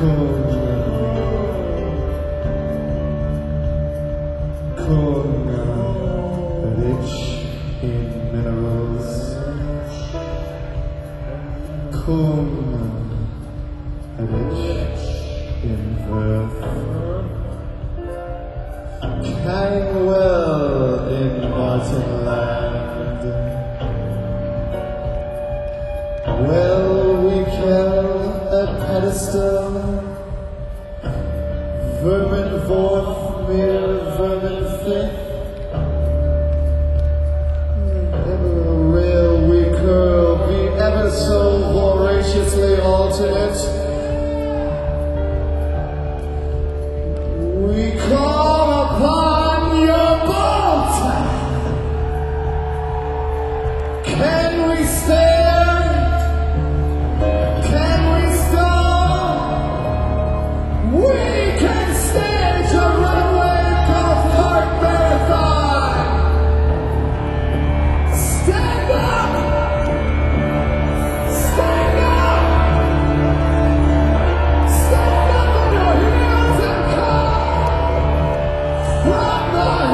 Rich in minerals, rich in earth, carrying well in Martin land. Well, we kill a pedestal, vermin forth, mere vermin fifth. Ever so voraciously alternate, we call upon your bolt. Can we stand? Can we stop? We can stage a runway golf cart marathon. Stand up! Stand up on your heels and come from the